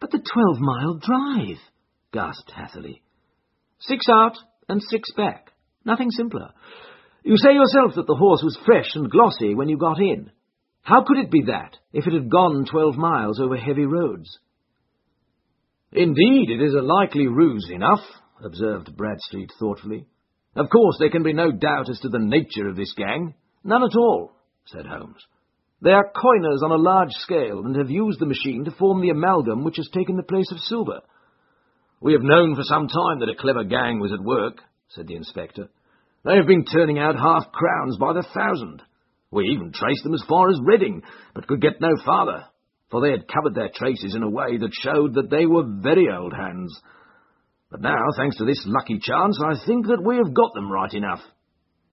"But the 12-mile drive," gasped Hatherley. 6 out and 6 back. Nothing simpler. You say yourself that the horse was fresh and glossy when you got in. How could it be that, if it had gone 12 miles over heavy roads? Indeed, it is a likely ruse enough, observed Bradstreet thoughtfully. Of course, there can be no doubt as to the nature of this gang. None at all, said Holmes. They are coiners on a large scale and have used the machine to form the amalgam which has taken the place of silver. We have known for some time that a clever gang was at work, said the inspector. They have been turning out half-crowns by the 1,000. We even traced them as far as Reading, but could get no farther, for they had covered their traces in a way that showed that they were very old hands. But now, thanks to this lucky chance, I think that we have got them right enough.